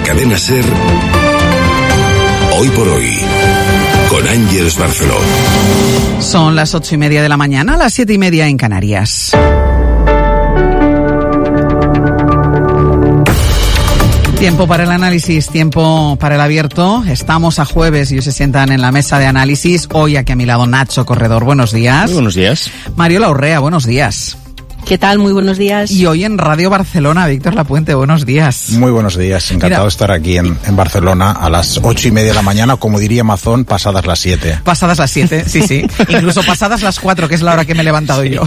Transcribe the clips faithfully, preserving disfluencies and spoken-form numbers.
Cadena SER, Hoy por Hoy, con Ángeles Barceló. Son las ocho y media de la mañana, las siete y media en Canarias. Tiempo para el análisis, tiempo para el abierto. Estamos a jueves y hoy se sientan en la mesa de análisis. Hoy aquí a mi lado Nacho Corredor, buenos días. Muy buenos días. Mariola Urrea, buenos días. ¿Qué tal? Muy buenos días. Y hoy en Radio Barcelona, Víctor Lapuente, buenos días. Muy buenos días, encantado Mira, de estar aquí en, en Barcelona a las ocho y media de la mañana, como diría Amazon, pasadas las siete. Pasadas las siete, sí, sí. Incluso pasadas las cuatro, que es la hora que me he levantado yo.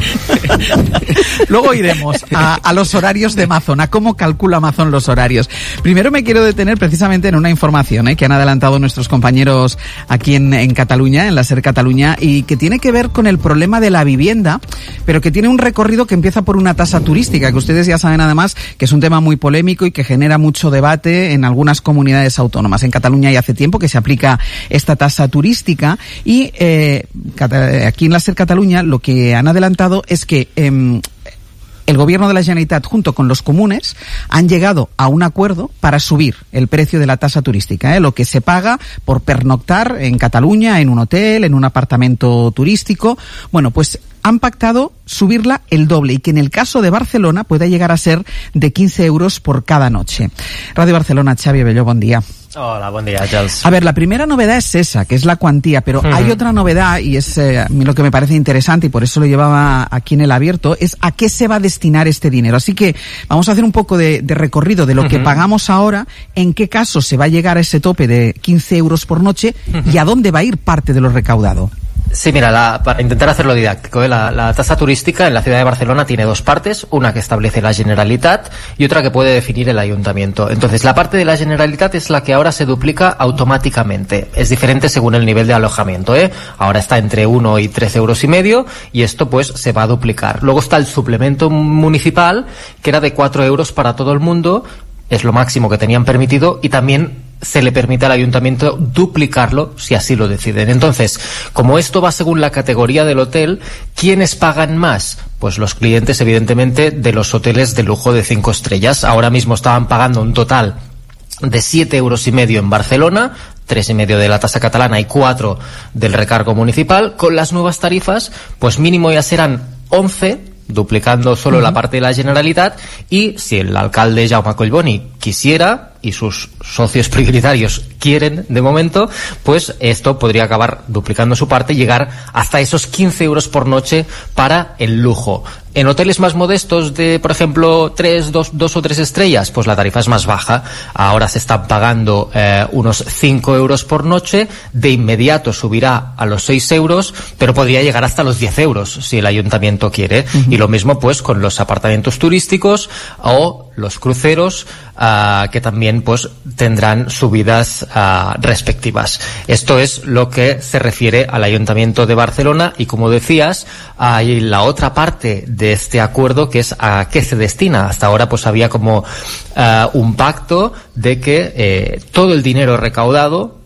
Luego iremos a, a los horarios de Amazon, a cómo calcula Amazon los horarios. Primero me quiero detener precisamente en una información ¿eh? que han adelantado nuestros compañeros aquí en, en Cataluña, en la SER Cataluña, y que tiene que ver con el problema de la vivienda, pero que tiene un recorrido que empieza por una tasa turística, que ustedes ya saben además que es un tema muy polémico y que genera mucho debate en algunas comunidades autónomas. En Cataluña ya hace tiempo que se aplica esta tasa turística y eh, aquí en la SER Cataluña lo que han adelantado es que eh, el Gobierno de la Generalitat, junto con los comunes, han llegado a un acuerdo para subir el precio de la tasa turística, ¿eh? Lo que se paga por pernoctar en Cataluña, en un hotel, en un apartamento turístico. Bueno, pues han pactado subirla el doble y que en el caso de Barcelona pueda llegar a ser de quince euros por cada noche. Radio Barcelona, Xavi Abelló, buen día. Hola, buen día, Charles. A ver, la primera novedad es esa, que es la cuantía, pero uh-huh. hay otra novedad y es eh, a mí lo que me parece interesante y por eso lo llevaba aquí en el abierto, es a qué se va a destinar este dinero. Así que vamos a hacer un poco de, de recorrido de lo uh-huh. que pagamos ahora, en qué caso se va a llegar a ese tope de quince euros por noche uh-huh. y a dónde va a ir parte de lo recaudado. Sí, mira, la, para intentar hacerlo didáctico, ¿eh? la, la tasa turística en la ciudad de Barcelona tiene dos partes, una que establece la Generalitat y otra que puede definir el Ayuntamiento. Entonces, la parte de la Generalitat es la que ahora se duplica automáticamente. Es diferente según el nivel de alojamiento, ¿eh? Ahora está entre uno y tres euros y medio y esto pues se va a duplicar. Luego está el suplemento municipal, que era de cuatro euros para todo el mundo, es lo máximo que tenían permitido y también se le permite al ayuntamiento duplicarlo si así lo deciden. Entonces, como esto va según la categoría del hotel, ¿quiénes pagan más? Pues los clientes, evidentemente, de los hoteles de lujo de cinco estrellas. Ahora mismo estaban pagando un total de siete euros y medio en Barcelona, tres y medio de la tasa catalana y cuatro del recargo municipal. Con las nuevas tarifas, pues mínimo ya serán once, duplicando solo uh-huh. la parte de la Generalitat, y si el alcalde Jaume Collboni quisiera y sus socios prioritarios quieren de momento, pues esto podría acabar duplicando su parte y llegar hasta esos quince euros por noche para el lujo. En hoteles más modestos de, por ejemplo, tres, dos, dos o tres estrellas, pues la tarifa es más baja. Ahora se están pagando eh, unos cinco euros por noche. De inmediato subirá a los seis euros, pero podría llegar hasta los diez euros si el ayuntamiento quiere. Uh-huh. Y lo mismo pues con los apartamentos turísticos o los cruceros, uh, que también pues tendrán subidas uh, respectivas. Esto es lo que se refiere al Ayuntamiento de Barcelona y, como decías, hay la otra parte de este acuerdo, que es a qué se destina. Hasta ahora pues había como uh, un pacto de que eh, todo el dinero recaudado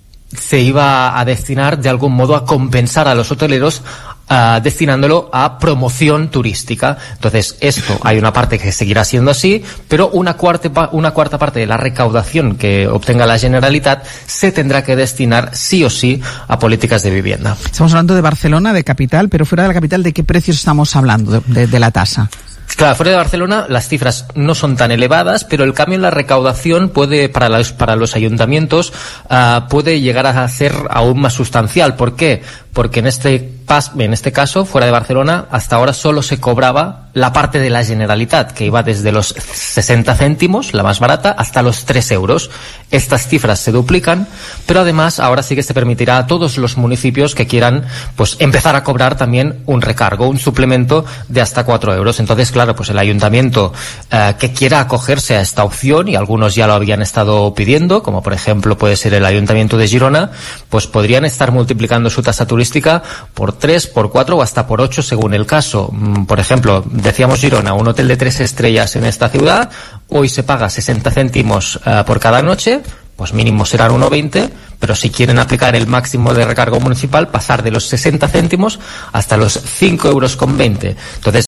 se iba a destinar de algún modo a compensar a los hoteleros, Uh, destinándolo a promoción turística. Entonces, esto hay una parte que seguirá siendo así, pero una cuarta, una cuarta parte de la recaudación que obtenga la Generalitat se tendrá que destinar sí o sí a políticas de vivienda. Estamos hablando de Barcelona, de capital, pero fuera de la capital, ¿de qué precios estamos hablando de, de, de la tasa? Claro, fuera de Barcelona las cifras no son tan elevadas, pero el cambio en la recaudación puede, para los, para los ayuntamientos, uh, puede llegar a ser aún más sustancial. ¿Por qué? Porque en este, pas, en este caso, fuera de Barcelona, hasta ahora solo se cobraba la parte de la Generalitat, que iba desde los sesenta céntimos, la más barata, hasta los tres euros. Estas cifras se duplican, pero además ahora sí que se permitirá a todos los municipios que quieran pues empezar a cobrar también un recargo, un suplemento de hasta cuatro euros. Entonces, claro, pues el ayuntamiento eh, que quiera acogerse a esta opción, y algunos ya lo habían estado pidiendo, como por ejemplo puede ser el Ayuntamiento de Girona, pues podrían estar multiplicando su tasa turística por tres, por cuatro o hasta por ocho según el caso. Por ejemplo, decíamos Girona, un hotel de tres estrellas en esta ciudad, hoy se paga sesenta céntimos uh, por cada noche, pues mínimo serán uno veinte, pero si quieren aplicar el máximo de recargo municipal, pasar de los sesenta céntimos hasta los cinco euros con veinte. Entonces,